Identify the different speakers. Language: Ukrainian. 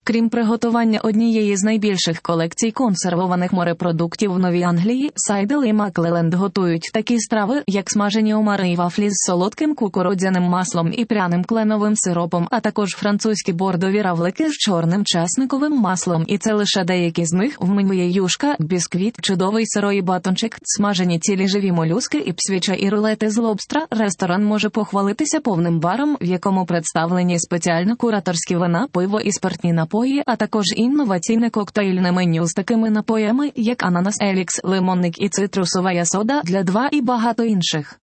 Speaker 1: Крім приготування однієї з найбільших колекцій консервованих морепродуктів в Новій Англії, Сайдел і Маклелленд готують такі страви, як смажені омари і вафлі з солодким кукурудзяним маслом і пряним кленовим сиропом, а також французькі бордові равлики з чорним часниковим маслом. І це лише деякі з них. В меню є юшка, бісквіт, чудовий сирий батончик, смажені цілі живі молюски і псвіча і рулети з лобстра. Ресторан може похвалитися повним баром, в якому представлені спеціально кураторські вина, пиво і спиртні напої, а також інноваційне коктейльне меню з такими напоями, як ананас елікс, лимонник і цитрусова сода для два і багато інших.